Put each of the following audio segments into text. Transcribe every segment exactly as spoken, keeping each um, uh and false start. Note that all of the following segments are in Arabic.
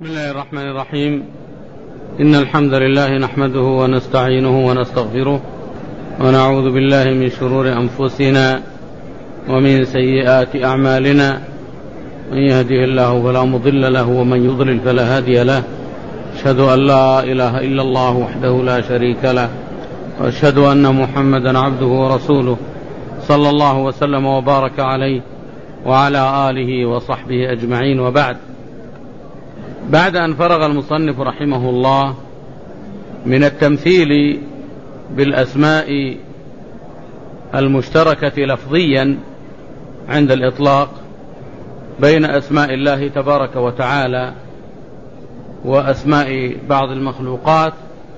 بسم الله الرحمن الرحيم. إن الحمد لله نحمده ونستعينه ونستغفره ونعوذ بالله من شرور أنفسنا ومن سيئات أعمالنا، من يهده الله فلا مضل له ومن يضلل فلا هادي له. أشهد أن لا إله إلا الله وحده لا شريك له، وأشهد أن محمدا عبده ورسوله صلى الله وسلم وبارك عليه وعلى آله وصحبه أجمعين، وبعد. بعد أن فرغ المصنف رحمه الله من التمثيل بالأسماء المشتركة لفظيا عند الإطلاق بين أسماء الله تبارك وتعالى وأسماء بعض المخلوقات،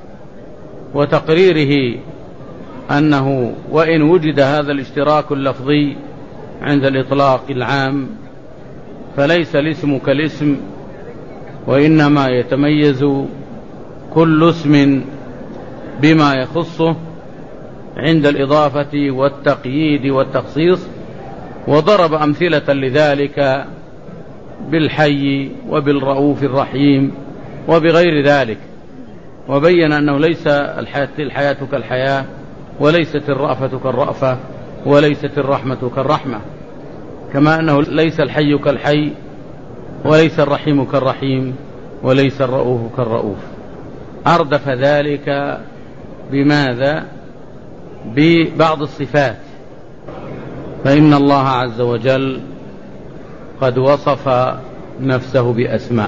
وتقريره أنه وإن وجد هذا الاشتراك اللفظي عند الإطلاق العام فليس الاسم كالاسم، وإنما يتميز كل اسم بما يخصه عند الإضافة والتقييد والتخصيص. وضرب أمثلة لذلك بالحي وبالرؤوف الرحيم وبغير ذلك، وبين أنه ليس الحياة كالحياة، وليست الرأفة كالرأفة، وليست الرحمة كالرحمة، كما أنه ليس الحي كالحي، وليس الرحيم كالرحيم، وليس الرؤوف كالرؤوف. أردف ذلك بماذا؟ ببعض الصفات. فإن الله عز وجل قد وصف نفسه بأسماء،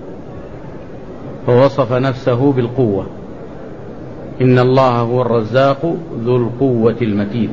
فوصف نفسه بالقوة: إن الله هو الرزاق ذو القوة المتين.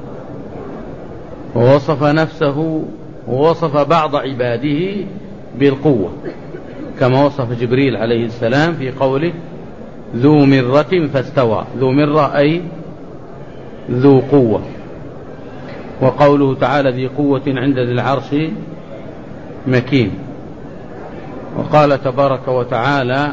ووصف نفسه ووصف بعض عباده بالقوة، كما وصف جبريل عليه السلام في قوله ذو مرة فاستوى. ذو مرة أي ذو قوة. وقوله تعالى ذي قوة عند ذي العرش مكين. وقال تبارك وتعالى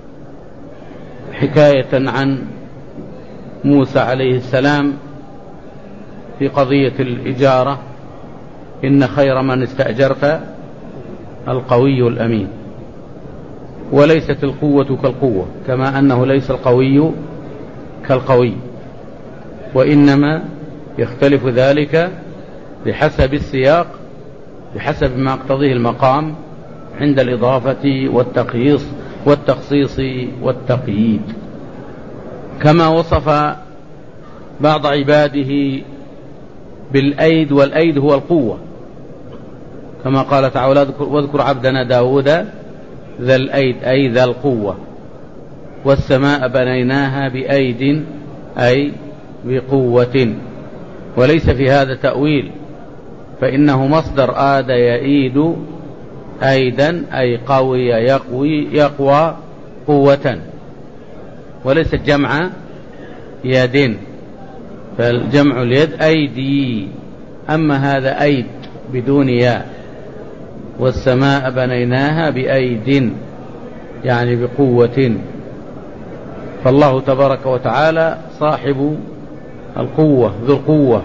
حكاية عن موسى عليه السلام في قضية الإجارة: إن خير من استأجرت القوي الأمين. وليست القوة كالقوة، كما أنه ليس القوي كالقوي، وإنما يختلف ذلك بحسب السياق، بحسب ما اقتضيه المقام عند الإضافة والتقييص والتخصيص والتقييد. كما وصف بعض عباده بالأيد، والأيد هو القوة، كما قال تعالى واذكر عبدنا داود ذا الأيد أي ذا القوة. والسماء بنيناها بأيد أي بقوة. وليس في هذا تأويل، فإنه مصدر آد يئيد أيدا أي قوي يقوي يقوى قوة، وليس جمع يد، فالجمع اليد أيدي، أما هذا أيد بدون ياء. والسماء بنيناها بأيد يعني بقوة. فالله تبارك وتعالى صاحب القوة ذو القوة.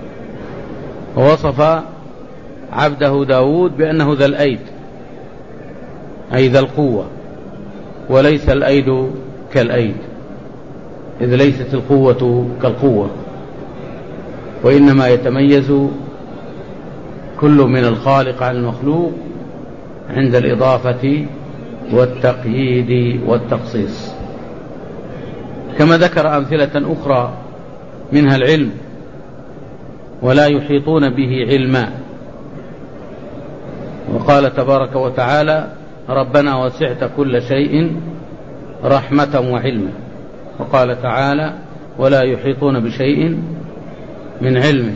ووصف عبده داود بأنه ذا الأيد أي ذا القوة، وليس الأيد كالأيد، إذ ليست القوة كالقوة، وإنما يتميز كل من الخالق عن المخلوق عند الإضافة والتقييد والتخصيص. كما ذكر أمثلة أخرى منها العلم: ولا يحيطون به علما. وقال تبارك وتعالى ربنا وسعت كل شيء رحمة وعلما. وقال تعالى ولا يحيطون بشيء من علمه.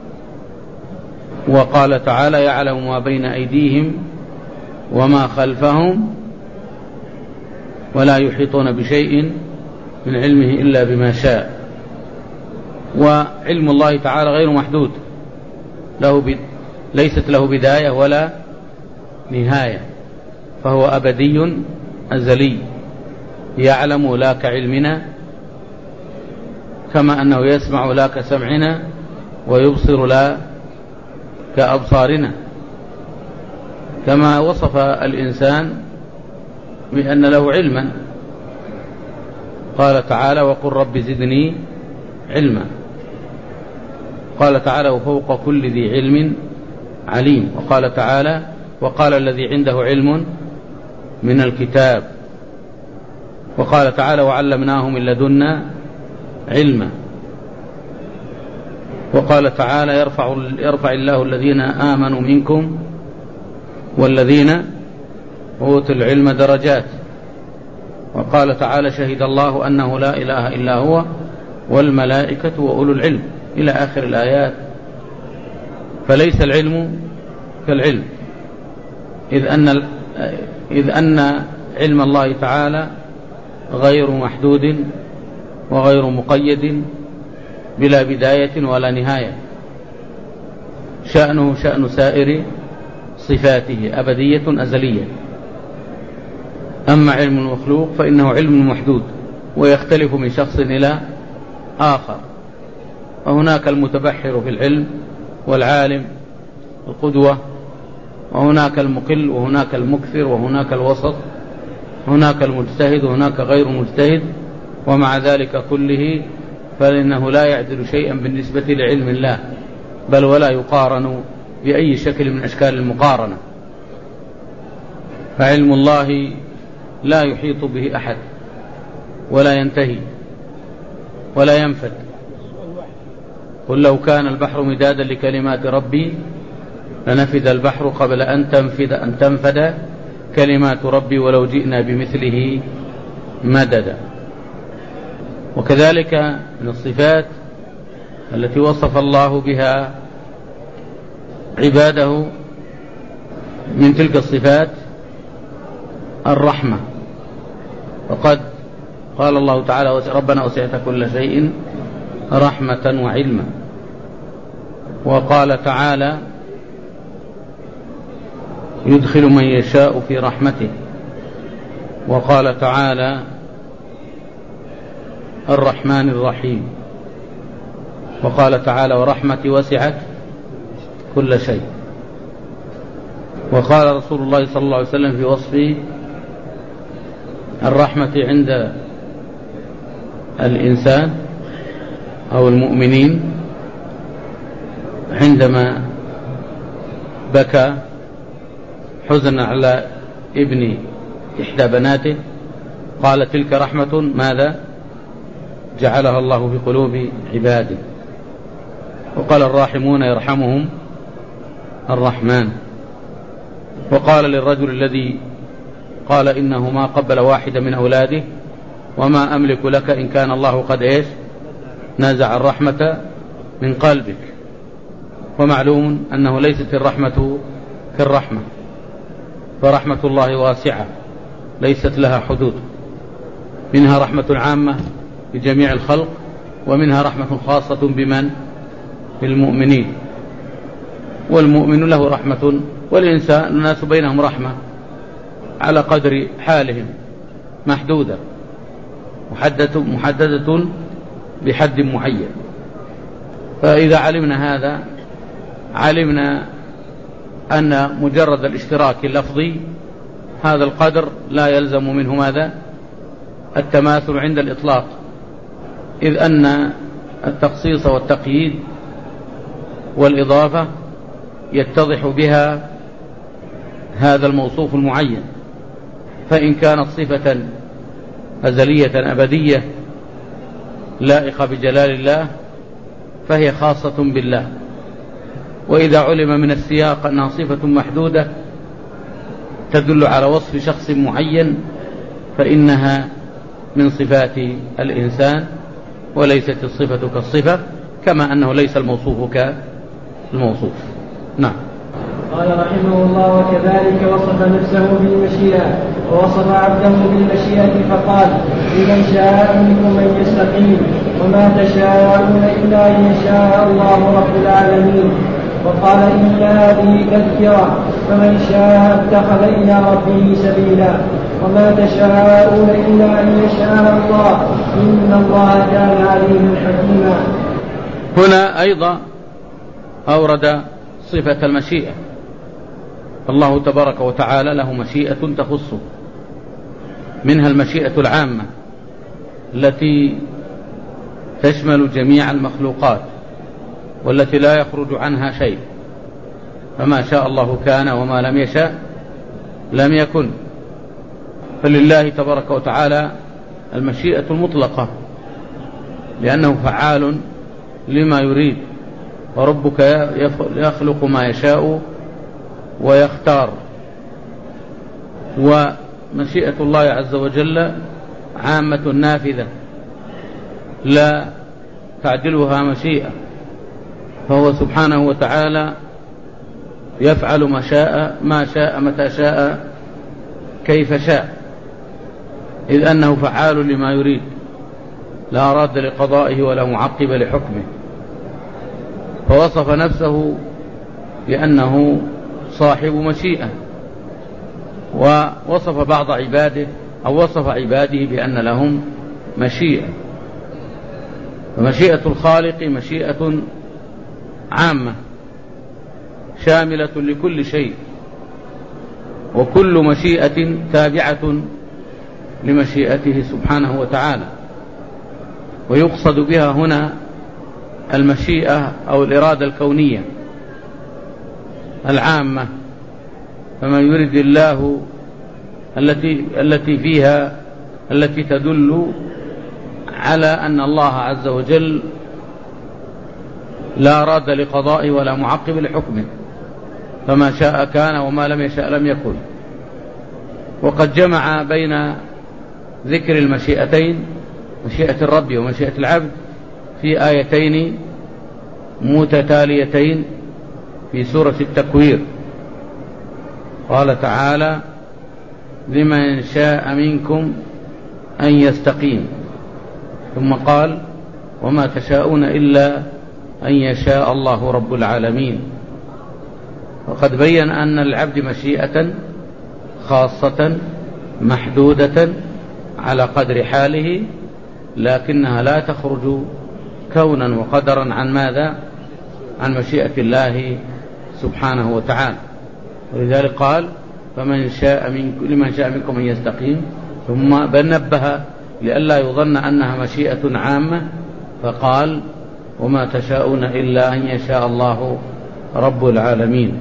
وقال تعالى يعلم ما بين أيديهم وما خلفهم ولا يحيطون بشيء من علمه إلا بما شاء. وعلم الله تعالى غير محدود، له ب... ليست له بداية ولا نهاية، فهو أبدي أزلي، يعلم لا كعلمنا، كما أنه يسمع لا كسمعنا، ويبصر لا كأبصارنا. كما وصف الإنسان بأن له علما. قال تعالى وقل رب زدني علما. قال تعالى وفوق كل ذي علم عليم. وقال تعالى وقال الذي عنده علم من الكتاب. وقال تعالى وعلمناه من لدنا علما. وقال تعالى يرفع, يرفع الله الذين آمنوا منكم والذين أوتوا العلم درجات. وقال تعالى شهد الله أنه لا إله إلا هو والملائكة وأولو العلم إلى آخر الآيات. فليس العلم كالعلم، إذ أن, إذ أن علم الله تعالى غير محدود وغير مقيد بلا بداية ولا نهاية. شأنه شأن سائر صفاته أبدية أزلية. أما علم المخلوق فإنه علم محدود ويختلف من شخص إلى آخر. وهناك المتبحر في العلم والعالم القدوة، وهناك المقل وهناك المكثر وهناك الوسط، هناك المجتهد وهناك غير مجتهد. ومع ذلك كله فإنه لا يعدل شيئا بالنسبة لعلم الله، بل ولا يقارن بأي شكل من أشكال المقارنة. فعلم الله لا يحيط به أحد ولا ينتهي ولا ينفد. قل لو كان البحر مدادا لكلمات ربي لنفد البحر قبل أن تنفد, أن تنفد كلمات ربي ولو جئنا بمثله مددا. وكذلك من الصفات التي وصف الله بها عباده من تلك الصفات الرحمة. وقد قال الله تعالى ربنا وسعت كل شيء رحمة وعلما. وقال تعالى يدخل من يشاء في رحمته. وقال تعالى الرحمن الرحيم. وقال تعالى ورحمتي وسعت كل شيء. وقال رسول الله صلى الله عليه وسلم في وصف الرحمة عند الإنسان أو المؤمنين عندما بكى حزنا على ابن إحدى بناته قال تلك رحمة ماذا جعلها الله في قلوب عباده. وقال الراحمون يرحمهم الرحمن. وقال للرجل الذي قال إنه ما قبل واحدة من أولاده وما أملك لك إن كان الله قد إيش نزع الرحمة من قلبك. ومعلوم أنه ليست الرحمة كالرحمة، فرحمة الله واسعة ليست لها حدود. منها رحمة عامة بجميع الخلق، ومنها رحمة خاصة بمن؟ بالمؤمنين. والمؤمن له رحمة، والإنسان الناس بينهم رحمة على قدر حالهم محدودة محددة, محددة بحد معين. فإذا علمنا هذا علمنا أن مجرد الاشتراك اللفظي هذا القدر لا يلزم منه ماذا؟ التماثل عند الإطلاق، إذ أن التخصيص والتقييد والإضافة يتضح بها هذا الموصوف المعين. فإن كانت صفة أزلية أبدية لائقة بجلال الله فهي خاصة بالله. وإذا علم من السياق أنها صفة محدودة تدل على وصف شخص معين فإنها من صفات الإنسان وليست الصفة كالصفة، كما أنه ليس الموصوف كالموصوف. نعم. قال رحمه الله وكذلك وصف نفسه بالمشيئة ووصف عبده بالمشيئة فقال لمن شاء منكم من يستقيم وما تشاءون إلا أن يشاء الله رب العالمين. وقال إن هذه تذكرة فمن شاء اتخذ إلى ربه سبيلا وما تشاءون إلا أن يشاء الله إن الله كان عليما حكيما. هنا أيضا أورد صفة المشيئة. الله تبارك وتعالى له مشيئة تخصه منها المشيئة العامة التي تشمل جميع المخلوقات والتي لا يخرج عنها شيء، فما شاء الله كان وما لم يشاء لم يكن. فلله تبارك وتعالى المشيئة المطلقة لأنه فعال لما يريد، وربك يخلق ما يشاء ويختار. ومشيئة الله عز وجل عامة نافذة لا تعدلها مشيئة، فهو سبحانه وتعالى يفعل ما شاء ما شاء متى شاء كيف شاء، إذ أنه فعال لما يريد لا راد لقضائه ولا معقب لحكمه. فوصف نفسه بأنه صاحب مشيئة، ووصف بعض عباده أو وصف عباده بأن لهم مشيئة. فمشيئة الخالق مشيئة عامة شاملة لكل شيء، وكل مشيئة تابعة لمشيئته سبحانه وتعالى. ويقصد بها هنا المشيئة أو الإرادة الكونية العامة، فما يريد الله التي التي فيها التي تدل على أن الله عز وجل لا راد لقضائه ولا معقب لحكمه، فما شاء كان وما لم يشاء لم يكن. وقد جمع بين ذكر المشيئتين، مشيئة الرب ومشيئة العبد، في آيتين متتاليتين في سورة التكوير. قال تعالى: لمن شاء منكم أن يستقيم، ثم قال: وما تشاءون إلا أن يشاء الله رب العالمين. وقد بين أن العبد مشيئة خاصة محدودة على قدر حاله، لكنها لا تخرج كونا وقدرا عن ماذا؟ عن مشيئة الله سبحانه وتعالى. ولذلك قال: فمن شاء منكم لمن شاء منكم أن يستقيم، ثم بنبه لئلا يظن أنها مشيئة عامة فقال: وما تشاءون إلا أن يشاء الله رب العالمين.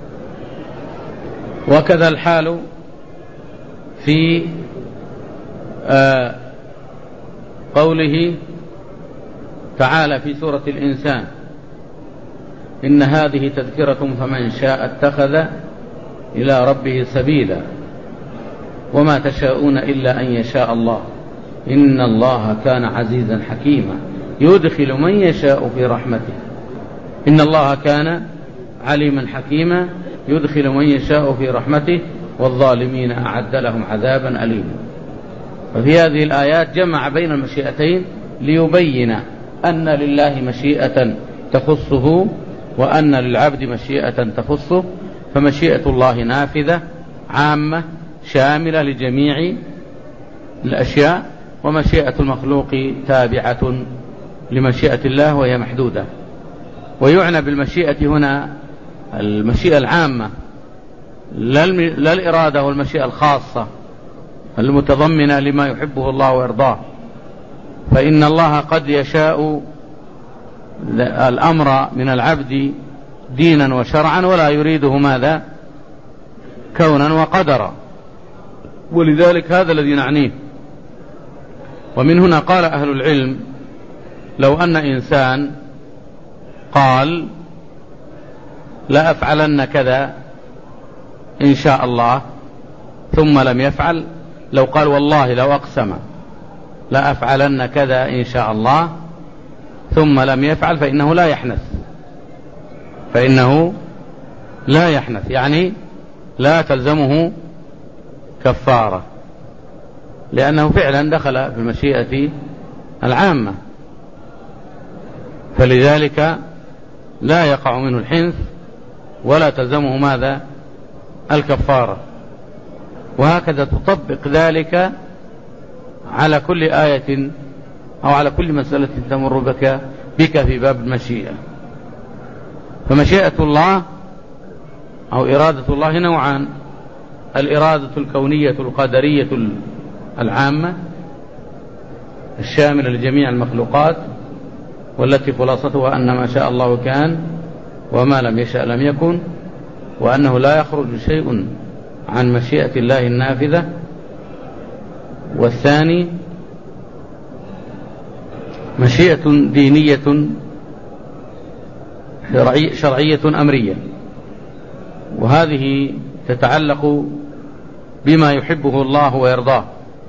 وكذا الحال في آه قوله تعالى في سورة الإنسان: إن هذه تذكرة فمن شاء اتخذ إلى ربه سبيلا وما تشاءون إلا أن يشاء الله إن الله كان عزيزا حكيما يدخل من يشاء في رحمته إن الله كان عليما حكيما يدخل من يشاء في رحمته والظالمين أعد لهم عذابا أليما. وفي هذه الآيات جمع بين المشيئتين ليبين أن لله مشيئة تخصه وأن للعبد مشيئة تخصه، فمشيئة الله نافذة عامة شاملة لجميع الأشياء، ومشيئة المخلوق تابعة لمشيئة الله وهي محدودة. ويعنى بالمشيئة هنا المشيئة العامة لا الإرادة والمشيئة الخاصة المتضمنة لما يحبه الله ويرضاه، فإن الله قد يشاء الأمر من العبد دينا وشرعا ولا يريده ماذا؟ كونا وقدرا، ولذلك هذا الذي نعنيه. ومن هنا قال أهل العلم: لو أن إنسان قال لا أفعلن كذا إن شاء الله ثم لم يفعل، لو قال والله لو أقسم لا أفعلن كذا إن شاء الله ثم لم يفعل، فإنه لا يحنث فإنه لا يحنث يعني لا تلزمه كفارة، لأنه فعلا دخل في المشيئة العامة، فلذلك لا يقع منه الحنث ولا تلزمه ماذا؟ الكفارة. وهكذا تطبق ذلك على كل آية أو على كل مسألة تمر بك بك في باب المشيئة. فمشيئة الله أو إرادة الله نوعان: الإرادة الكونية القدرية العامة الشاملة لجميع المخلوقات، والتي خلاصتها أن ما شاء الله كان وما لم يشأ لم يكن، وأنه لا يخرج شيء عن مشيئة الله النافذة. والثاني مشيئة دينية شرعية أمرية، وهذه تتعلق بما يحبه الله ويرضاه،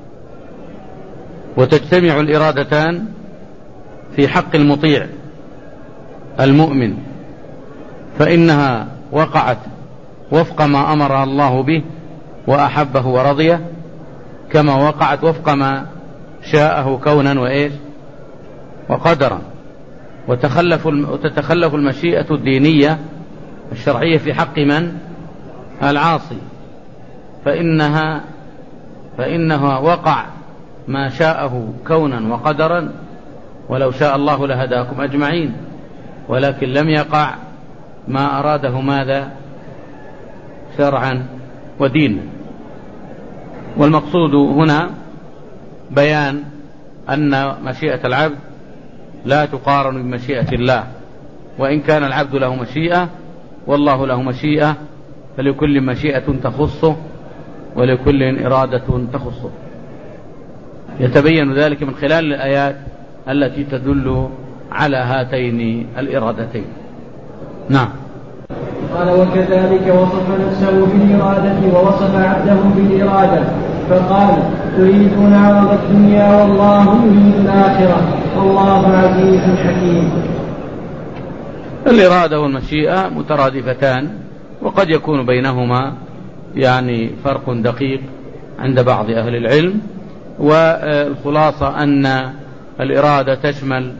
وتجتمع الإرادتان في حق المطيع المؤمن، فإنها وقعت وفق ما أمر الله به وأحبه ورضيه، كما وقعت وفق ما شاءه كونا وإيش وقدرا. وتخلف وتتخلف المشيئة الدينية الشرعية في حق من؟ العاصي، فإنها فإنها وقع ما شاءه كونا وقدرا، ولو شاء الله لهداكم أجمعين، ولكن لم يقع ما أراده ماذا؟ شرعا ودينا. والمقصود هنا بيان أن مشيئة العبد لا تقارن بمشيئة الله، وإن كان العبد له مشيئة والله له مشيئة، فلكل مشيئة تخصه ولكل إرادة تخصه. يتبين ذلك من خلال الآيات التي تدل على هاتين الإرادتين. نعم. قال: وكذلك وصف نفسه بالإرادة ووصف عبده بالإرادة، فقال: تريدون عرض الدنيا والله يريد الآخرة والله عزيز حكيم. الإرادة والمشيئة مترادفتان، وقد يكون بينهما يعني فرق دقيق عند بعض أهل العلم، والخلاصة أن الإرادة تشمل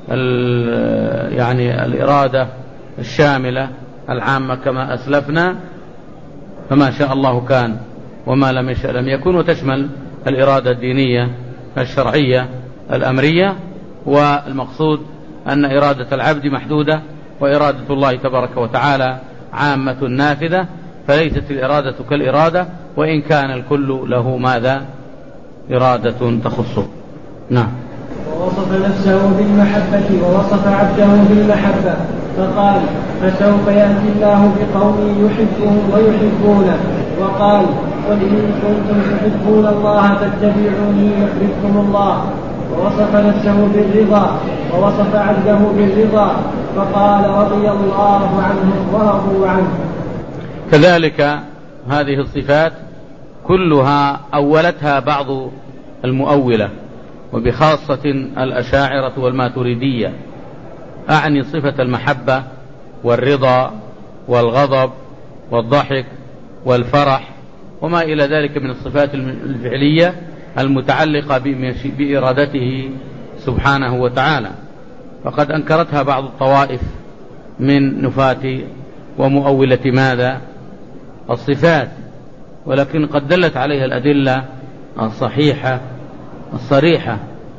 يعني الإرادة الشاملة العامة كما أسلفنا، فما شاء الله كان وما لم يشأ لم يكن، وتشمل الإرادة الدينية الشرعية الأمرية. والمقصود أن إرادة العبد محدودة، وإرادة الله تبارك وتعالى عامة نافذة، فليست الإرادة كالإرادة، وإن كان الكل له ماذا؟ إرادة تخصه. نعم. ووصف نفسه بالمحبة ووصف عبده بالمحبة، فقال: فسوف يأتي الله بقوم يحبهم ويحبونه، وقال: قل إن كنتم تحبون الله فاتبعوني يحببكم الله. ووصف نفسه بالرضا ووصف عبده بالرضا، فقال: رضي الله عنهم ورضوا عنه. كذلك هذه الصفات كلها أولتها بعض المؤولة، وبخاصة الأشاعرة والماتريدية، أعني صفة المحبة والرضا والغضب والضحك والفرح وما إلى ذلك من الصفات الفعلية المتعلقة بإرادته سبحانه وتعالى. فقد أنكرتها بعض الطوائف من نفاة ومؤولة ماذا؟ الصفات، ولكن قد دلت عليها الأدلة الصحيحة الصريحة.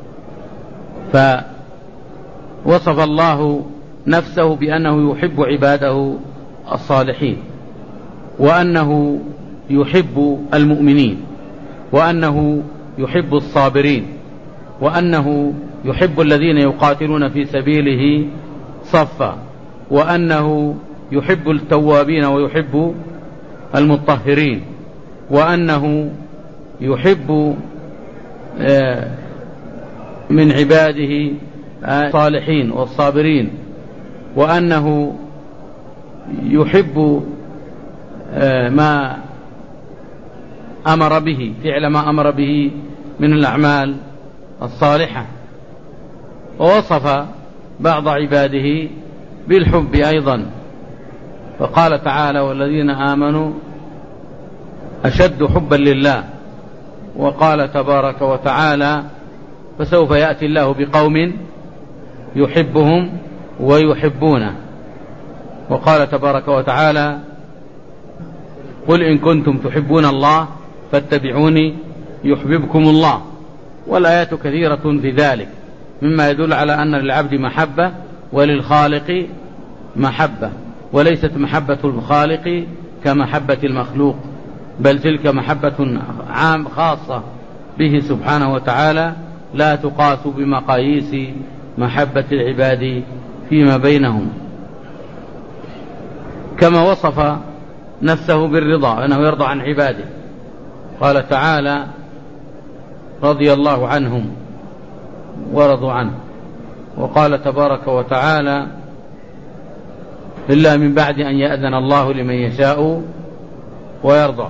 فوصف الله نفسه بأنه يحب عباده الصالحين، وأنه يحب المؤمنين، وأنه يحب الصابرين، وأنه يحب الذين يقاتلون في سبيله صفا، وأنه يحب التوابين ويحب المطهرين، وأنه يحب من عباده الصالحين والصابرين، وأنه يحب ما أمر به، فعل ما أمر به من الأعمال الصالحة. ووصف بعض عباده بالحب أيضا، فقال تعالى: والذين آمنوا أشد حبا لله. وقال تبارك وتعالى: فسوف يأتي الله بقوم يحبهم ويحبونه. وقال تبارك وتعالى: قل إن كنتم تحبون الله فاتبعوني يحببكم الله. والآيات كثيرة في ذلك، مما يدل على أن للعبد محبة وللخالق محبة، وليست محبة الخالق كمحبة المخلوق، بل تلك محبة عام خاصة به سبحانه وتعالى لا تقاس بمقاييس محبة العباد فيما بينهم، كما وصف نفسه بالرضا أنه يرضى عن عباده. قال تعالى: رضي الله عنهم ورضوا عنه. وقال تبارك وتعالى: إلا من بعد أن يأذن الله لمن يشاء ويرضى.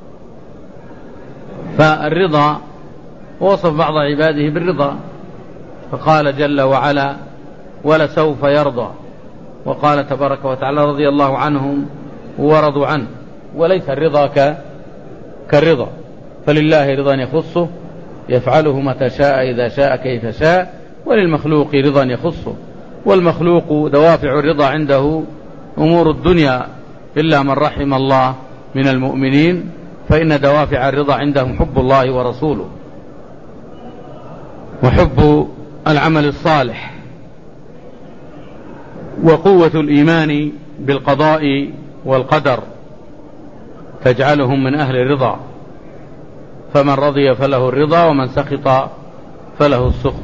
فالرضا وصف بعض عباده بالرضا، فقال جل وعلا: ولسوف يرضى. وقال تبارك وتعالى: رضي الله عنهم ورضوا عنه. وليس الرضا كالرضا، فلله رضا يخصه يفعله متى شاء إذا شاء كيف شاء، وللمخلوق رضا يخصه. والمخلوق دوافع الرضا عنده أمور الدنيا إلا من رحم الله من المؤمنين، فإن دوافع الرضا عندهم حب الله ورسوله وحب العمل الصالح وقوة الإيمان بالقضاء والقدر تجعلهم من أهل الرضا، فمن رضي فله الرضا ومن سخط فله السخط.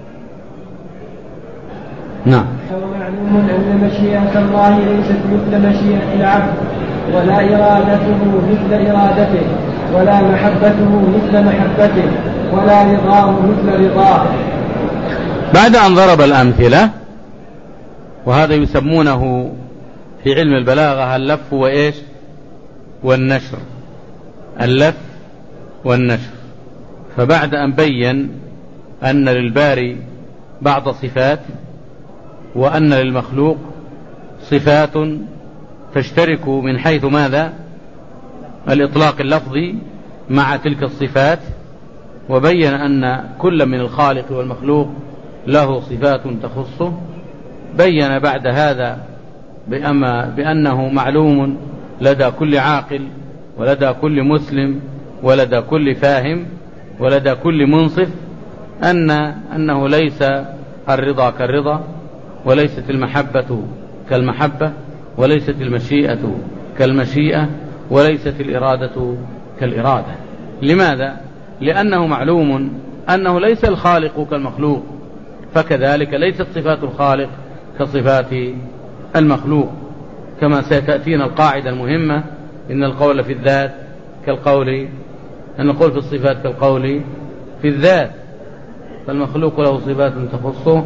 نعم. ومعلوم أن مشيئة الله ليست مثل مشيئة العبد، ولا إرادته مثل إرادته، ولا محبته مثل محبته، ولا رضاه مثل رضاه. بعد أن ضرب الأمثلة، وهذا يسمونه في علم البلاغة اللف وإيش والنشر، اللف والنشر. فبعد أن بين أن للباري بعض صفات وأن للمخلوق صفات تشترك من حيث ماذا؟ الإطلاق اللفظي مع تلك الصفات، وبين أن كل من الخالق والمخلوق له صفات تخصه. بين بعد هذا بأنه معلوم لدى كل عاقل ولدى كل مسلم ولدى كل فاهم ولدى كل منصف أن أنه ليس الرضا كالرضا، وليست المحبة كالمحبة، وليست المشيئة كالمشيئة، وليست الإرادة كالإرادة. لماذا؟ لأنه معلوم أنه ليس الخالق كالمخلوق، فكذلك ليست صفات الخالق كصفات المخلوق، كما ستأتينا القاعدة المهمة: إن القول في الذات كالقول أن القول في الصفات كالقول في الذات، فالمخلوق له صفات تخصه.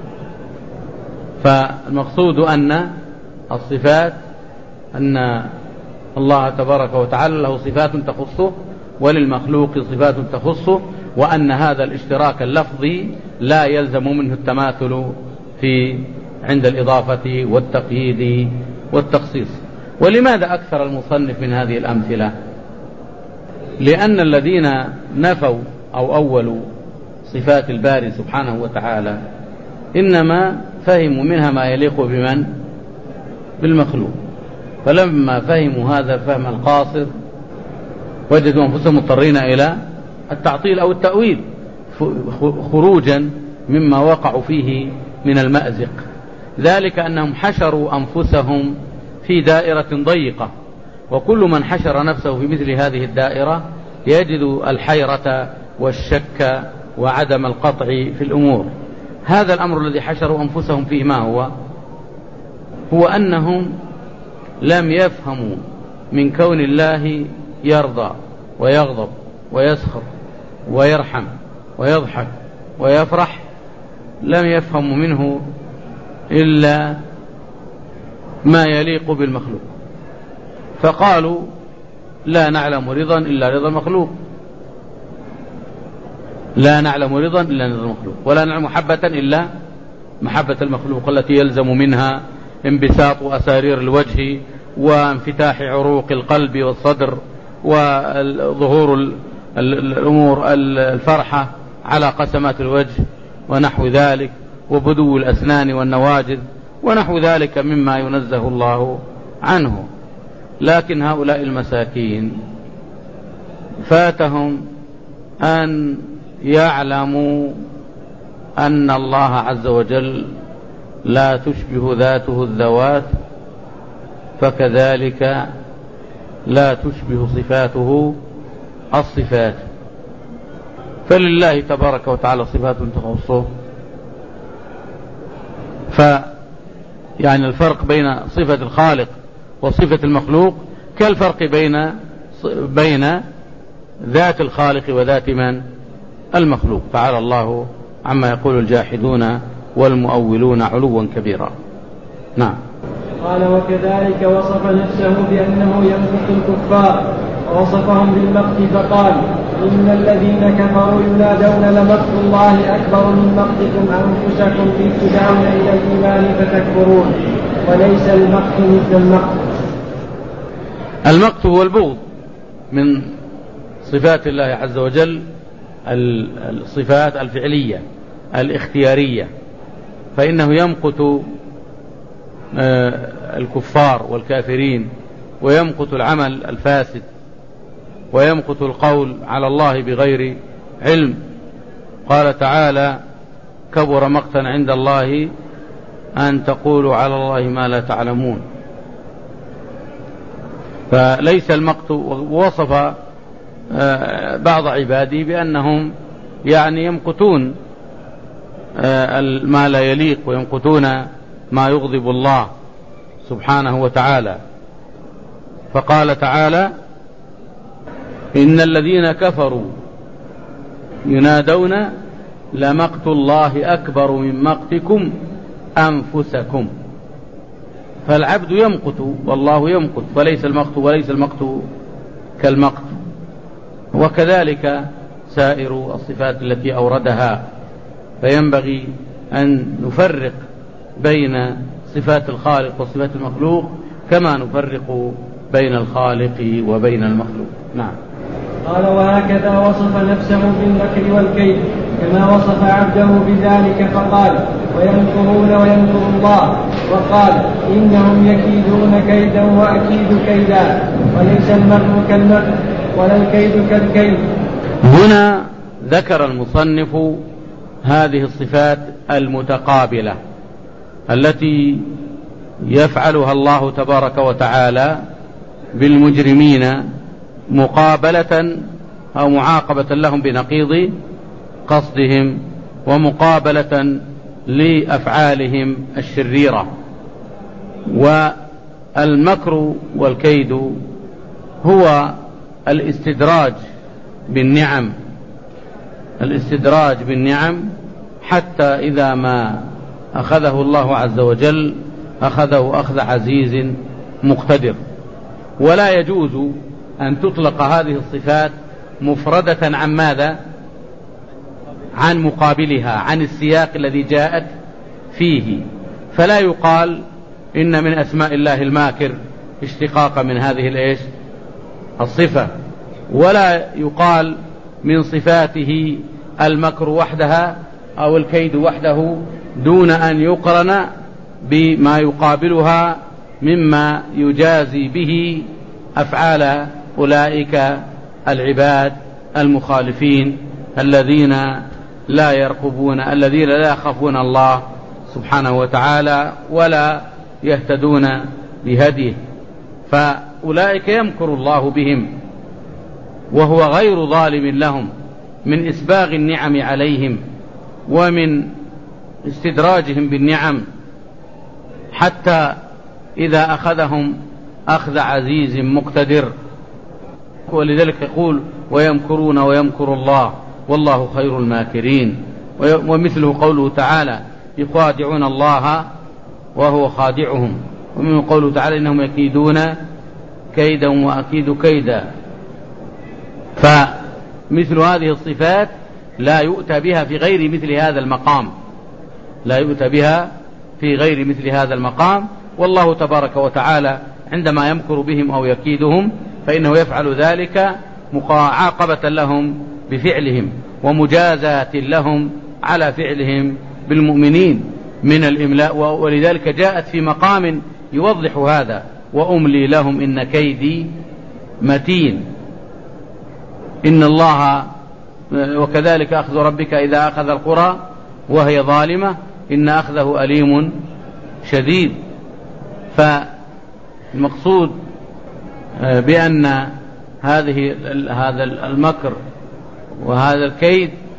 فالمقصود أن الصفات أن الله تبارك وتعالى له صفات تخصه وللمخلوق صفات تخصه، وأن هذا الاشتراك اللفظي لا يلزم منه التماثل في عند الإضافة والتقييد والتخصيص. ولماذا أكثر المصنف من هذه الأمثلة؟ لأن الذين نفوا أو أولوا صفات الباري سبحانه وتعالى إنما فهموا منها ما يليق بمن؟ بالمخلوق. فلما فهموا هذا الفهم القاصر وجدوا أنفسهم مضطرين إلى التعطيل أو التأويل، خروجا مما وقعوا فيه من المأزق. ذلك أنهم حشروا أنفسهم في دائرة ضيقة، وكل من حشر نفسه في مثل هذه الدائرة يجد الحيرة والشك وعدم القطع في الأمور. هذا الأمر الذي حشروا أنفسهم فيه ما هو؟ هو أنهم لم يفهموا من كون الله يرضى ويغضب ويسخط ويرحم ويضحك ويفرح، لم يفهموا منه إلا ما يليق بالمخلوق، فقالوا لا نعلم رضا إلا رضا المخلوق، لا نعلم رضا إلا رضا المخلوق، ولا نعلم محبة إلا محبة المخلوق التي يلزم منها انبساط أسارير الوجه وانفتاح عروق القلب والصدر وظهور الأمور الفرحة على قسمات الوجه ونحو ذلك، وبدو الأسنان والنواجذ ونحو ذلك مما ينزه الله عنه. لكن هؤلاء المساكين فاتهم أن يعلموا أن الله عز وجل لا تشبه ذاته الذوات، فكذلك لا تشبه صفاته الصفات. فلله تبارك وتعالى صفات تخصه. ف يعني الفرق بين صفة الخالق وصفة المخلوق كالفرق بين بين ذات الخالق وذات من المخلوق. تعالى الله عما يقول الجاحدون والمؤولون علوا كبيرا. نعم. قال وكذلك وصف نفسه بأنه يمقت الكفار ووصفهم بالمقت فقال إن الذين كفروا ينادون لمقت الله أكبر من مقتكم أنفسكم إذ تدعون إلى الإيمان فتكفرون وليس المقت مثل المقت. المقت هو البغض من صفات الله عز وجل، الصفات الفعلية الاختيارية، فإنه يمقت الكفار والكافرين، ويمقت العمل الفاسد، ويمقت القول على الله بغير علم. قال تعالى كبر مقتا عند الله أن تقولوا على الله ما لا تعلمون. فليس المقت. ووصف بعض عباده بأنهم يعني يمقتون ما لا يليق ويمقتون ما يغضب الله سبحانه وتعالى. فقال تعالى إن الذين كفروا ينادون لمقت الله أكبر من مقتكم أنفسكم. فالعبد يمقت والله يمقت، فليس المقت وليس المقت كالمقت. وكذلك سائر الصفات التي أوردها، فينبغي أن نفرق بين صفات الخالق وصفات المخلوق كما نفرق بين الخالق وبين المخلوق. نعم. قال وهكذا وصف نفسه بالمكر والكيد كما وصف عبده بذلك فقال ويمكرون ويمكر الله، وقال إنهم يكيدون كيدا وأكيد كيدا وليس المكر كالمكر ولا الكيد كالكيد. هنا ذكر المصنف هذه الصفات المتقابلة التي يفعلها الله تبارك وتعالى بالمجرمين مقابلة أو معاقبة لهم بنقيض قصدهم، ومقابلة لأفعالهم الشريرة. والمكر والكيد هو الاستدراج بالنعم، الاستدراج بالنعم حتى إذا ما أخذه الله عز وجل أخذه أخذ عزيز مقتدر. ولا يجوز أن تطلق هذه الصفات مفردة عن ماذا؟ عن مقابلها، عن السياق الذي جاءت فيه. فلا يقال إن من أسماء الله الماكر اشتقاق من هذه الإيش الصفة، ولا يقال من صفاته المكر وحدها أو الكيد وحده دون أن يقرن بما يقابلها مما يجازي به أفعال أولئك العباد المخالفين الذين لا يرقبون، الذين لا يخافون الله سبحانه وتعالى ولا يهتدون بهديه. فأولئك يمكر الله بهم وهو غير ظالم لهم من إسباغ النعم عليهم ومن استدراجهم بالنعم، حتى إذا أخذهم أخذ عزيز مقتدر. ولذلك يقول ويمكرون ويمكر الله والله خير الماكرين. ومثله قوله تعالى يخادعون الله وهو خادعهم، ومن قوله تعالى إنهم يكيدون كيدا وأكيد كيدا. فمثل هذه الصفات لا يؤتى بها في غير مثل هذا المقام، لا يؤتى بها في غير مثل هذا المقام. والله تبارك وتعالى عندما يمكر بهم أو يكيدهم فإنه يفعل ذلك معاقبة لهم بفعلهم ومجازاة لهم على فعلهم بالمؤمنين من الإملاء. ولذلك جاءت في مقام يوضح هذا وأملي لهم إن كيدي متين. إن الله وكذلك أخذ ربك إذا أخذ القرى وهي ظالمة إن أخذه أليم شديد. فالمقصود بأن هذه هذا المكر وهذا الكيد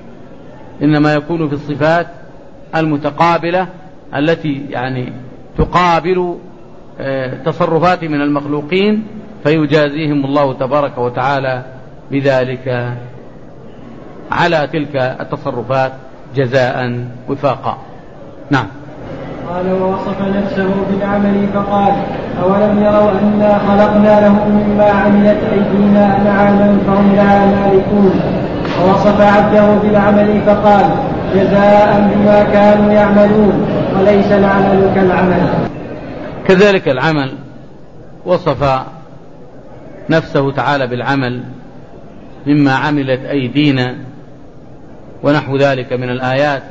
إنما يكون في الصفات المتقابلة التي يعني تقابل تصرفات من المخلوقين، فيجازيهم الله تبارك وتعالى بذلك على تلك التصرفات جزاء وفاقا. نعم. قال ووصف نفسه بالعمل فقال أولم يروا أنا خلقنا لهم مما عملت أيدينا أنعاما فهم لها مالكون. ووصف عبده بالعمل فقال جزاء بما كانوا يعملون وليس العمل كالعمل. كذلك العمل وصف نفسه تعالى بالعمل مما عملت أيدينا ونحو ذلك من الآيات،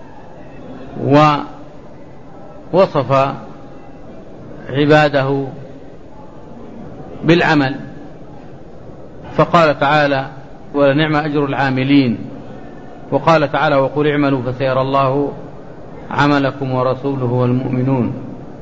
ووصف عباده بالعمل فقال تعالى ولنعم أجر العاملين، وقال تعالى وقل اعملوا فسيرى الله عملكم ورسوله والمؤمنون.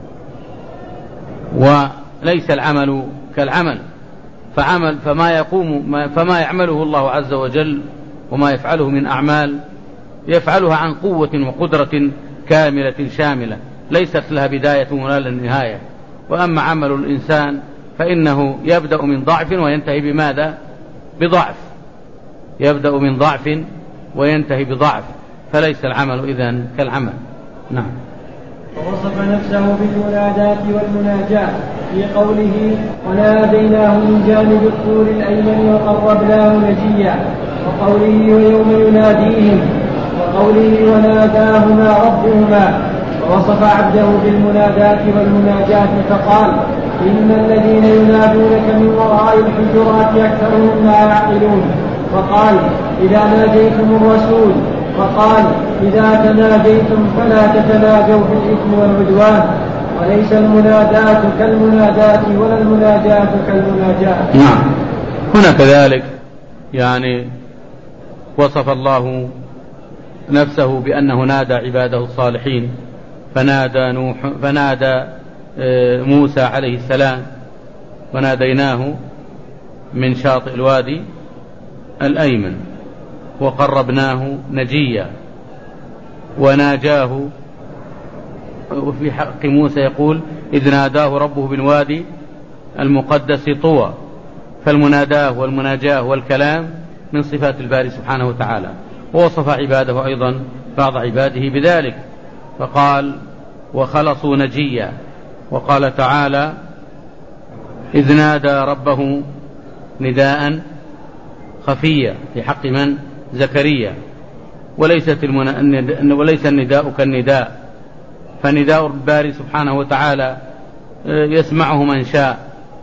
وليس العمل كالعمل، فعمل فما يقوم فما يعمله الله عز وجل وما يفعله من أعمال يفعلها عن قوة وقدرة كاملة شاملة ليست لها بداية ولا نهاية. وأما عمل الإنسان فإنه يبدأ من ضعف وينتهي بماذا؟ بضعف، يبدأ من ضعف وينتهي بضعف، فليس العمل إذن كالعمل. نعم. ووصف نفسه بالمنادات والمناجاة في قوله وناديناه من جانب الطور الأيمن وقربناه نجيا، وقوله ويوم يناديهم، وقوله وناداهما ربهما. ووصف عبده بالمنادات والمناجاة فقال إن الذين ينادونك من وراء الحجرات أكثرهم لا يعقلون. وقال إذا ناجيتم الرسول، وقال إذا تناجيتم فلا تتناجوا بالإثم والعدوان، وليس المنادات كالمنادات ولا المناجاة كالمناجاة. نعم. هنا كذلك يعني وصف الله نفسه بأنه نادى عباده الصالحين، فنادى نوح فنادى موسى عليه السلام وناديناه من شاطئ الوادي الأيمن وقربناه نجيا، وناجاه. وفي حق موسى يقول إذ ناداه ربه بالوادي المقدس طوى. فالمناداه والمناجاه والكلام من صفات الباري سبحانه وتعالى. ووصف عباده أيضا بعض عباده بذلك فقال وخلصوا نجيا. وقال تعالى إذ نادى ربه نداء خفيا في حق من؟ زكريا. وليست المن... وليس النداء كالنداء، فنداء الباري سبحانه وتعالى يسمعه من شاء،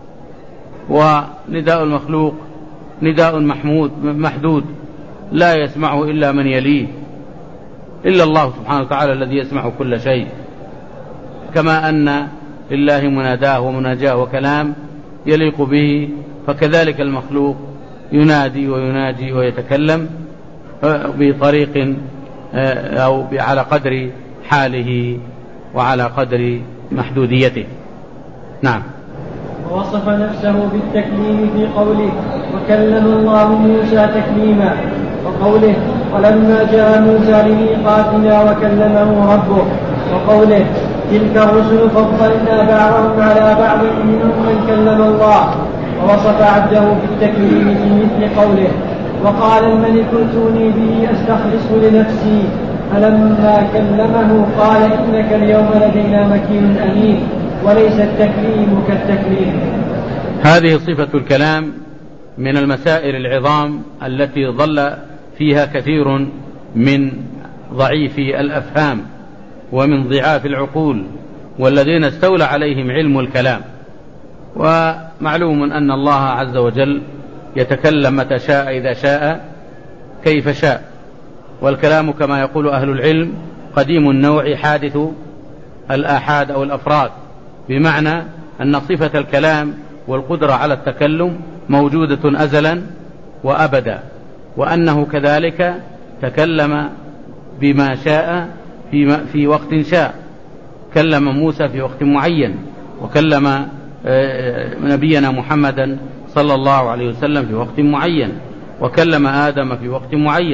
ونداء المخلوق نداء محمود محدود لا يسمعه إلا من يليه، إلا الله سبحانه وتعالى الذي يسمع كل شيء. كما أن لله مناداه ومناجاه وكلام يليق به، فكذلك المخلوق ينادي ويناجي ويتكلم بطريق أو على قدر حاله وعلى قدر محدوديته. نعم. ووصف نفسه بالتكليم في قوله وكلم الله موسى تكليما، وقوله ولما جاء موسى لميقاتنا وكلمه ربه، وقوله تلك الرسل فضلنا بعضهم على بعض منهم من كلم الله. ووصف عبده بالتكليم في مثل قوله وقال الملك ائتوني به استخلصه لنفسي، فلما كلمه قال إنك اليوم لدينا مكين أمين، وليس التكليم كالتكليم. هذه صفة الكلام من المسائل العظام التي ضل فيها كثير من ضعيفي الأفهام ومن ضعاف العقول والذين استولى عليهم علم الكلام. ومعلوم أن الله عز وجل يتكلم متى شاء إذا شاء كيف شاء، والكلام كما يقول أهل العلم قديم النوع حادث الآحاد أو الأفراد، بمعنى أن صفة الكلام والقدرة على التكلم موجودة أزلا وأبدا، وأنه كذلك تكلم بما شاء في, في وقت شاء. كلم موسى في وقت معين، وكلم نبينا محمدا صلى الله عليه وسلم في وقت معين، وكلم آدم في وقت معين،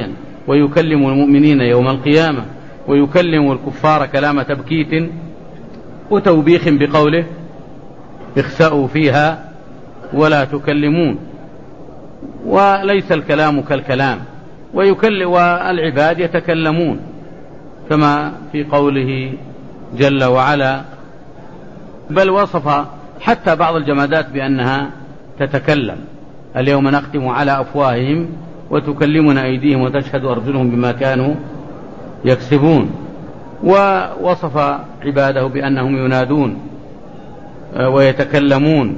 ويكلم المؤمنين يوم القيامة ويكلم الكفار كلام تبكيت وتوبيخ بقوله اخسأوا فيها ولا تكلمون. وليس الكلام كالكلام، ويكلم والعباد يتكلمون كما في قوله جل وعلا. بل وصف حتى بعض الجمادات بأنها تتكلم: اليوم نختم على أفواههم وتكلمنا أيديهم وتشهد أرجلهم بما كانوا يكسبون. ووصف عباده بأنهم ينادون ويتكلمون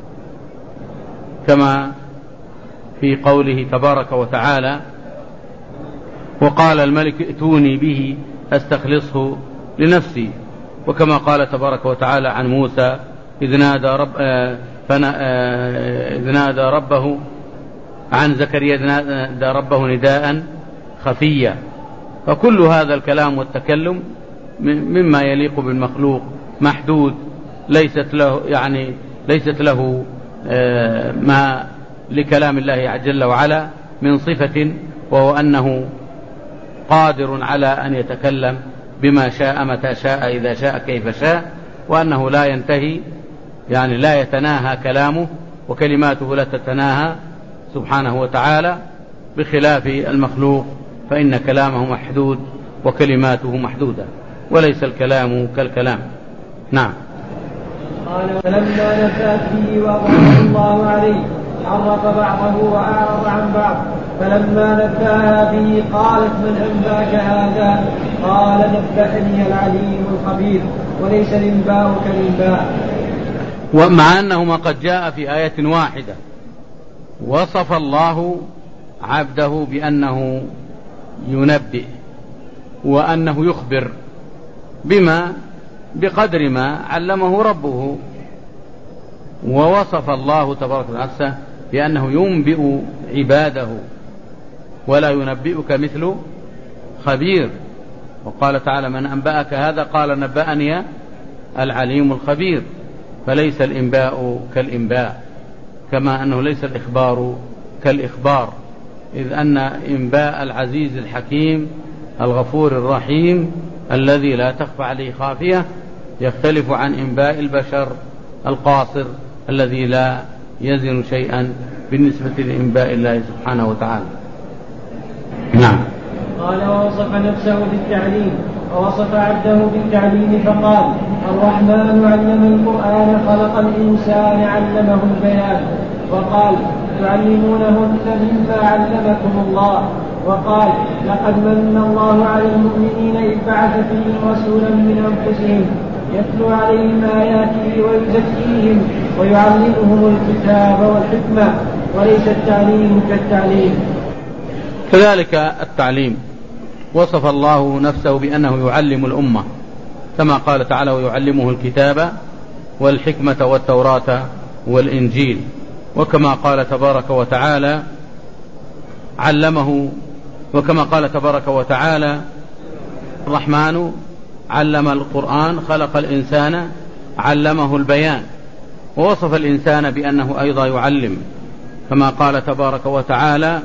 كما في قوله تبارك وتعالى: وقال الملك ائتوني به أستخلصه لنفسي. وكما قال تبارك وتعالى عن موسى إذ نادى, رب إذ نادى ربه عن زكريا إذ نادى ربه نداء خفيا. فكل هذا الكلام والتكلم مما يليق بالمخلوق محدود، ليست له يعني ليست له ما لكلام الله جل وعلا من صفة، وهو أنه قادر على أن يتكلم بما شاء متى شاء إذا شاء كيف شاء، وأنه لا ينتهي يعني لا يتناهى كلامه وكلماته لا تتناهى سبحانه وتعالى، بخلاف المخلوق فإن كلامه محدود وكلماته محدودة، وليس الكلام كالكلام. نعم. قال: فلما نفأت به وأظهره الله عليه عرف بعضه وأعرض عن بعض، فلما نبأها به قالت: من أنباك هذا؟ قال: نبأني العليم الخبير. وليس الإنباء كالإنباء. ومع أنهما قد جاء في آية واحدة وصف الله عبده بأنه ينبئ وأنه يخبر بما بقدر ما علمه ربه، ووصف الله تبارك وتعالى بأنه ينبئ عباده ولا ينبئك مثل خبير. وقال تعالى: من أنبأك هذا؟ قال: نبأني العليم الخبير. فليس الإنباء كالإنباء، كما أنه ليس الإخبار كالإخبار، إذ أن إنباء العزيز الحكيم الغفور الرحيم الذي لا تخفى عليه خافية يختلف عن إنباء البشر القاصر الذي لا يزن شيئا بالنسبة لإنباء الله سبحانه وتعالى. نعم. قال: ووصف نفسه بالتعليم ووصف عبده بالتعليم فقال: الرحمن علم القرآن خلق الإنسان علمه البيان. وقال: تعلمونهن مما علمكم الله. وقال: لقد من الله على المؤمنين إذ بعث فيهم رسولا من أنفسهم يتلو عليهم آياته ويزكيهم ويعلمهم الكتاب والحكمة. وليس التعليم كالتعليم. كذلك التعليم وصف الله نفسه بأنه يعلم الأمة، كما قال تعالى: ويعلمه الكتاب والحكمة والتوراة والإنجيل. وكما قال تبارك وتعالى علمه وكما قال تبارك وتعالى: الرحمن علم القرآن خلق الإنسان علمه البيان. ووصف الإنسان بأنه أيضا يعلم، كما قال تبارك وتعالى: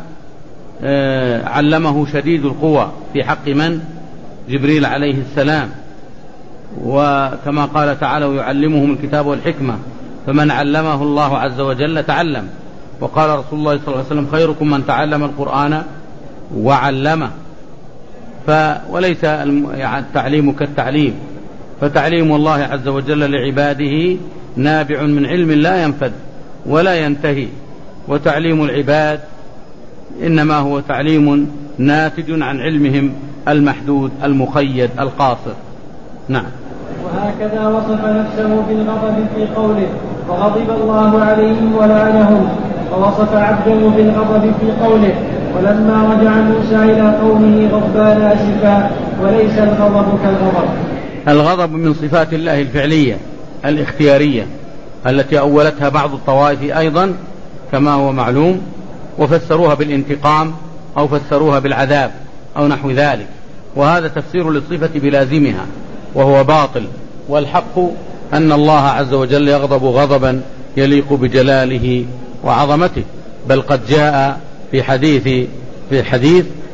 علمه شديد القوى في حق من؟ جبريل عليه السلام. وكما قال تعالى: ويعلمهم الكتاب والحكمة، فمن علمه الله عز وجل تعلم. وقال رسول الله صلى الله عليه وسلم: خيركم من تعلم القرآن وعلمه. وليس التعليم كالتعليم، فتعليم الله عز وجل لعباده نابع من علم لا ينفد ولا ينتهي، وتعليم العباد إنما هو تعليم ناتج عن علمهم المحدود المقيد القاصر. نعم. وهكذا وصف نفسه بالغضب في قوله: وغضب الله عليهم ولعنهم. ووصف عبده بالغضب في قوله: ولما رجع موسى إلى قومه غضبان أسفا. وليس الغضب كالغضب. الغضب من صفات الله الفعلية الاختيارية التي أولتها بعض الطوائف أيضا كما هو معلوم، وفسروها بالانتقام أو فسروها بالعذاب أو نحو ذلك، وهذا تفسير للصفة بلازمها وهو باطل. والحق أن الله عز وجل يغضب غضبا يليق بجلاله وعظمته، بل قد جاء في حديث في حديث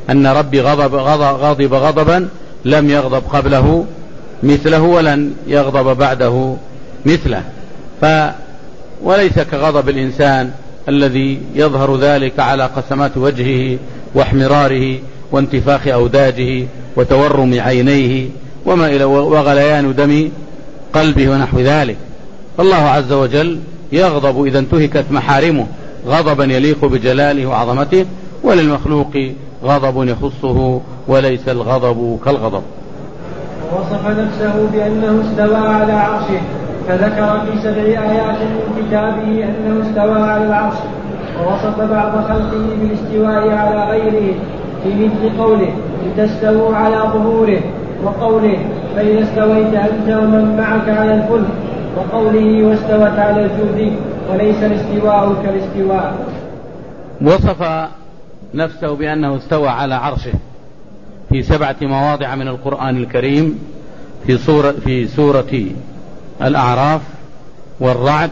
أن ربي غضب, غضب, غضب غضبا لم يغضب قبله مثله ولن يغضب بعده مثله. ف وليس كغضب الإنسان الذي يظهر ذلك على قسمات وجهه واحمراره وانتفاخ أوداجه وتورم عينيه وما إلى وغليان دم قلبه ونحو ذلك. فالله عز وجل يغضب إذا انتهكت محارمه غضبا يليق بجلاله وعظمته، وللمخلوق غضب يخصه وليس الغضب كالغضب. ووصف نفسه بأنه استوى على عرشه، فذكر في سبع آيات من كتابه أنه استوى على العرش، ووصف بعض خلقه بالاستواء على غيره في مثل قوله لتستووا على ظهوره، وقوله فإذا استويت أنت ومن معك على الفلك، وقوله واستوت على الجود، وليس الاستواء كالاستواء. وصف نفسه بأنه استوى على عرشه في سبعة مواضع من القرآن الكريم، في سورة, في سورة الأعراف والرعد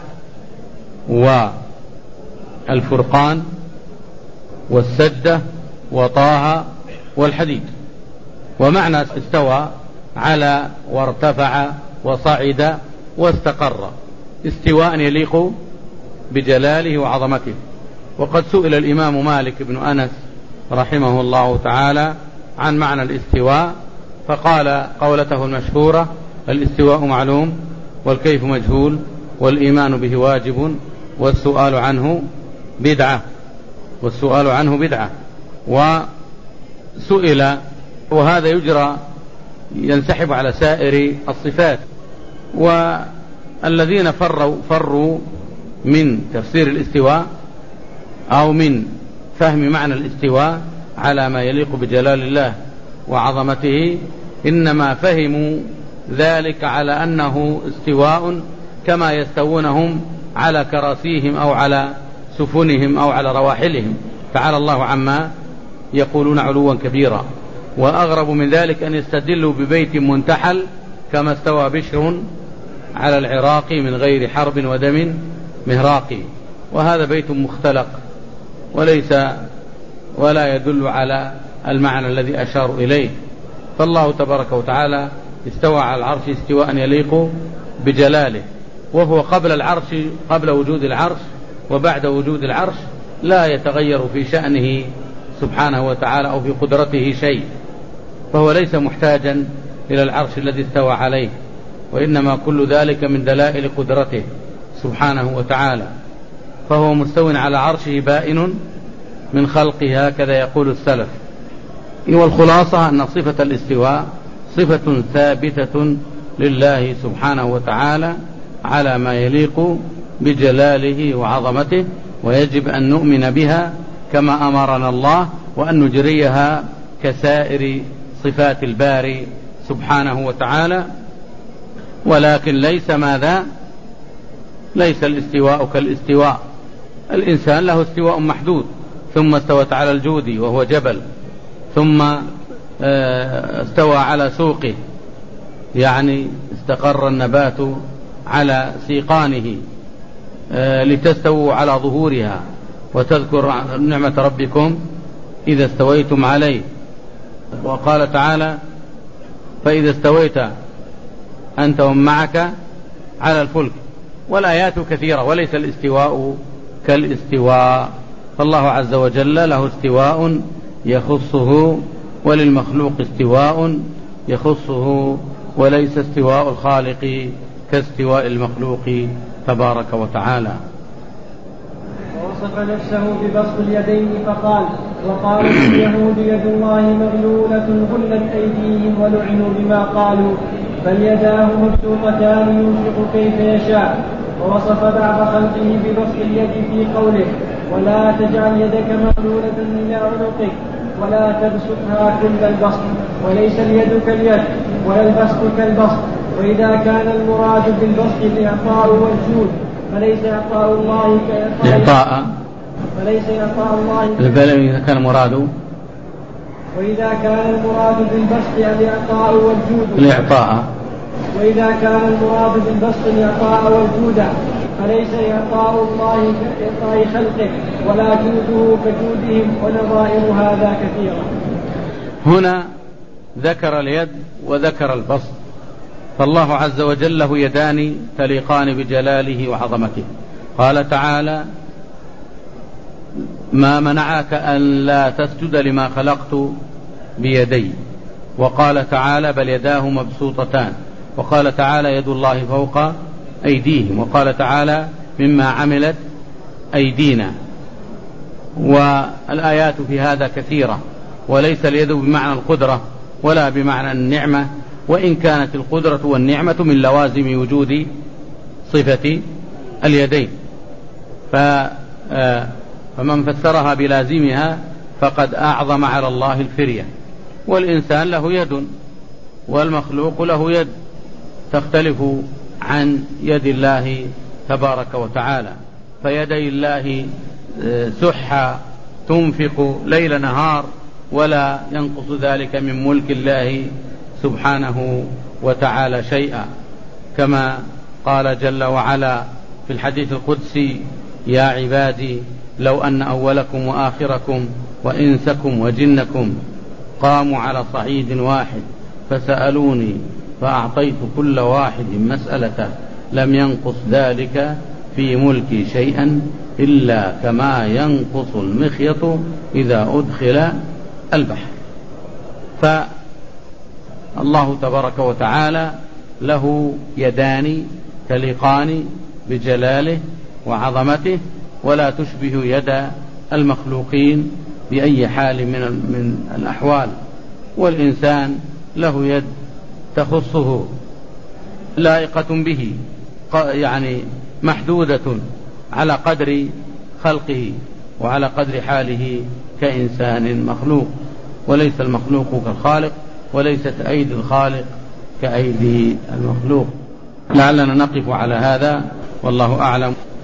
والفرقان والسجدة وطه والحديد. ومعنى استوى على وارتفع وصعد واستقر استواء يليق بجلاله وعظمته. وقد سئل الإمام مالك بن أنس رحمه الله تعالى عن معنى الاستواء، فقال قولته المشهورة الاستواء معلوم والكيف مجهول والإيمان به واجب والسؤال عنه بدعة والسؤال عنه بدعة. وسئل، وهذا يجرى ينسحب على سائر الصفات. والذين فروا, فروا من تفسير الاستواء أو من فهم معنى الاستواء على ما يليق بجلال الله وعظمته إنما فهموا ذلك على أنه استواء كما يستوونهم على كراسيهم أو على سفنهم أو على رواحلهم، تعالى الله عما يقولون علوا كبيرا. وأغرب من ذلك أن يستدلوا ببيت منتحل كما استوى بشر على العراق من غير حرب ودم مهراق، وهذا بيت مختلق وليس ولا يدل على المعنى الذي أشار إليه. فالله تبارك وتعالى استوى على العرش استواء يليق بجلاله، وهو قبل العرش قبل وجود العرش وبعد وجود العرش لا يتغير في شأنه سبحانه وتعالى أو في قدرته شيء، فهو ليس محتاجا إلى العرش الذي استوى عليه، وإنما كل ذلك من دلائل قدرته سبحانه وتعالى. فهو مستو على عرشه بائن من خلقه، هكذا يقول السلف. والخلاصة أن صفة الاستواء صفة ثابتة لله سبحانه وتعالى على ما يليق بجلاله وعظمته، ويجب أن نؤمن بها كما أمرنا الله، وأن نجريها كسائر صفات الباري سبحانه وتعالى. ولكن ليس ماذا ليس الاستواء كالاستواء. الإنسان له استواء محدود، ثم استوت على الجود وهو جبل، ثم استوى على سوقه يعني استقر النبات على سيقانه لتستووا على ظهورها وتذكر نعمة ربكم إذا استويتم عليه. وقال تعالى فإذا استويت أنت ومن معك على الفلك. والآيات كثيرة، وليس الاستواء كالاستواء. فالله عز وجل له استواء يخصه، وللمخلوق استواء يخصه، وليس استواء الخالق كاستواء المخلوق تبارك وتعالى. ووصف نفسه ببسط اليدين فقال وقالت اليهود يد الله مغلولة غلت أيديهم ولعنوا بما قالوا بل يداه مبسوطتان ينفق كيف يشاء. ووصف بعض خلقه ببسط اليد في قوله ولا تجعل يدك مغلولة إلى عنقك ولا تبسطها كل البسط، وليس اليد كاليد ولا البسط كالبسط. وإذا كان المراد بالبسط الإعطاء والجود فليس إعطاء الله كإعطاء فليس إعطاء الله إذا كان مراد وإذا كان المراد بالبسط الإعطاء والجود الإعطاء وإذا كان المراد بالبسط الإعطاء والجود فليس إعطاء الله كإعطاء خلقه ولا جوده كجودهم، ونظائر هذا كثيرة. هنا ذكر اليد وذكر البسط، فالله عز وجل له يدان تليقان بجلاله وعظمته. قال تعالى: ما منعك أن لا تسجد لما خلقت بيدي. وقال تعالى: بل يداه مبسوطتان. وقال تعالى: يد الله فوق أيديهم. وقال تعالى: مما عملت أيدينا. والآيات في هذا كثيرة، وليس اليد بمعنى القدرة ولا بمعنى النعمة، وإن كانت القدرة والنعمة من لوازم وجود صفة اليدين، فمن فسرها بلازمها فقد أعظم على الله الفرية. والإنسان له يد والمخلوق له يد تختلف عن يد الله تبارك وتعالى، فيدي الله سحة تنفق ليل نهار، ولا ينقص ذلك من ملك الله سبحانه وتعالى شيئا، كما قال جل وعلا في الحديث القدسي: يا عبادي لو أن أولكم وآخركم وإنسكم وجنكم قاموا على صعيد واحد فسألوني فأعطيت كل واحد مسألته لم ينقص ذلك في ملكي شيئا إلا كما ينقص المخيط إذا أدخل البحر. فالله تبارك وتعالى له يدان تليقان بجلاله وعظمته، ولا تشبه يد المخلوقين بأي حال من من الأحوال. والإنسان له يد تخصه لائقة به، يعني محدودة على قدر خلقه وعلى قدر حاله كإنسان مخلوق، وليس المخلوق كالخالق، وليست أيدي الخالق كأيدي المخلوق. لعلنا نقف على هذا، والله أعلم.